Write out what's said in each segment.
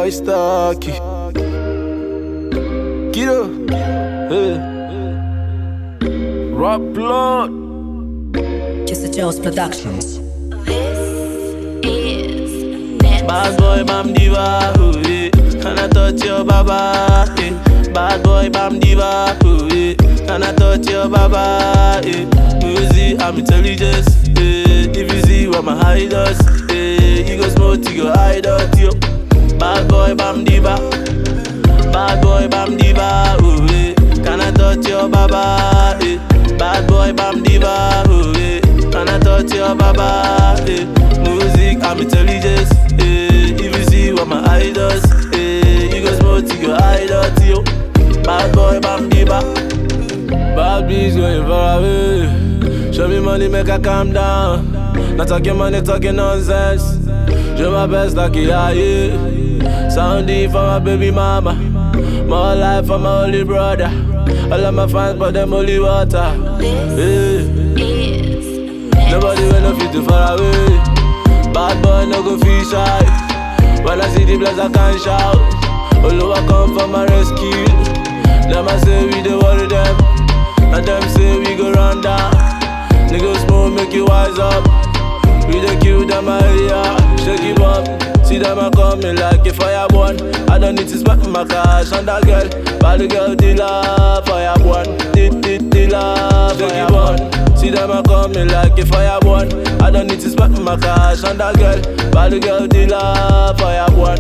boy Starkey. Kiddo, hey. Rock blood. Just a Joe's Productions. Bad boy Bam Diva, ooh, yeah. Can I touch your baba? Yeah. Bad boy Bam Diva, ooh, yeah. Can I touch your baba? Yeah. Music, I'm intelligent. Yeah. If you see what my high does, yeah. You go smoke, you go hide out, yo. Bad boy Bam Diva, bad boy Bam Diva, ooh, yeah. Can I touch your baba? Yeah. Bad boy Bam Diva, ooh, yeah. Can I touch your baba? Yeah. Music, I'm intelligent. If you see what my eye does, you go smoke, you go hide out, yo. Bad boy Bam Diva. Bad bitch going far away. Show me money, make I calm down. Not talking money, talking nonsense. Show my best like yeah. Sound deep for my baby mama. More life for my only brother. All of my fans but them only water. Nobody will no fit too far away. Bad boy no go feel shy. When I see the blast I can't shout. Although I come for my rescue. Them I say we dey worry them, and them say we go run down. Niggas smoke make you wise up. We dey kill them area. Shake it up. See them a coming like a fireborn. I don't need to spend my cash on that girl. Bad girl dealer, fireborn. Dealer, fireborn. See them a coming like a fireborn. I don't need to spend my cash on that girl. Bad girl dealer, fireborn.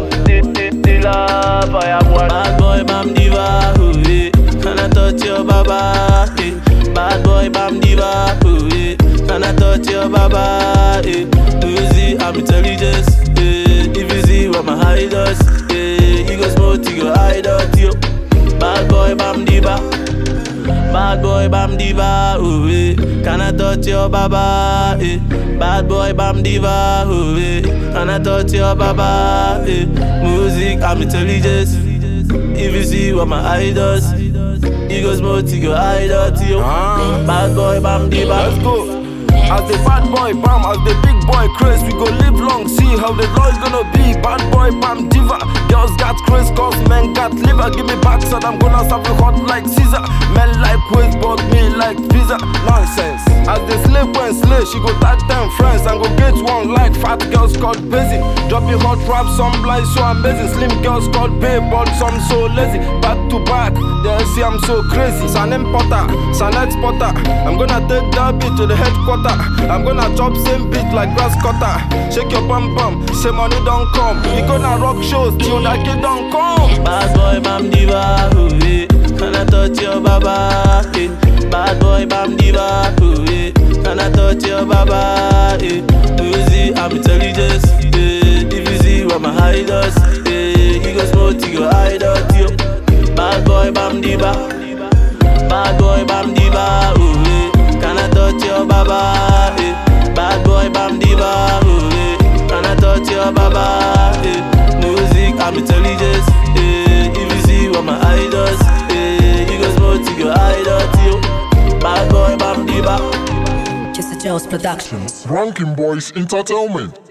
Dealer, fireborn. Bad boy Bam Diva, ooh, yeah. Can I touch your baba? Yeah. Bad boy Bam Diva, ooh, yeah. Can I touch your baba? Yeah. Music, I'm intelligent. If you see what my high does, you go smoke, you go hide out, yo. Bad boy Bam Diva, bad boy Bam Diva, ooh, yeah. Can I touch your baba? Yeah. Bad boy Bam Diva, ooh, yeah. Can I touch your baba? Yeah. Music, I'm intelligent. If you see what my eye does, you go smoke, you go hide out, yo. Bad boy Bam Diva. Let's go. As the bad boy Bam, as the big boy Chris, we go live long, see how the law is gonna be. Bad boy Bam Diva, girls got Chris, cause men got liver. Give me back, so I'm gonna serve you hot like Caesar. Men like waste, but me like pizza. Nonsense. As the slave when slay, she go tag them friends and go get one like fat girls called busy. Dropping hot rap, some blind so amazing. Slim girls called babe, but some so lazy. Back to back, they see I'm so crazy. San importer, San exporter. I'm gonna take that beat to the headquarter. I'm gonna chop same beat like grass cutter. Shake your bum bum, say money don't come. We gonna rock shows till that kid don't come. Bad boy Bam Diva, ooh, yeah. Can I touch your baba? Yeah. Bad boy Bam Diva, ooh, yeah. Can I touch your baba? Yeah. Music, I'm intelligent. If you see what my high does, you go smoke, you go hide out, yo. Bad boy Bam Diva, bad boy Bam Diva, ooh, yeah. Can I touch your baba? Yeah. Bad boy Bam Diva, ooh, yeah. Can I touch your baba? Yeah. Music, I'm intelligent. If you see what my eye does, you go smoke, you go hide out, yo. Bad boy Bam Diva. Just a Joe's Productions. Ranking Boys Entertainment.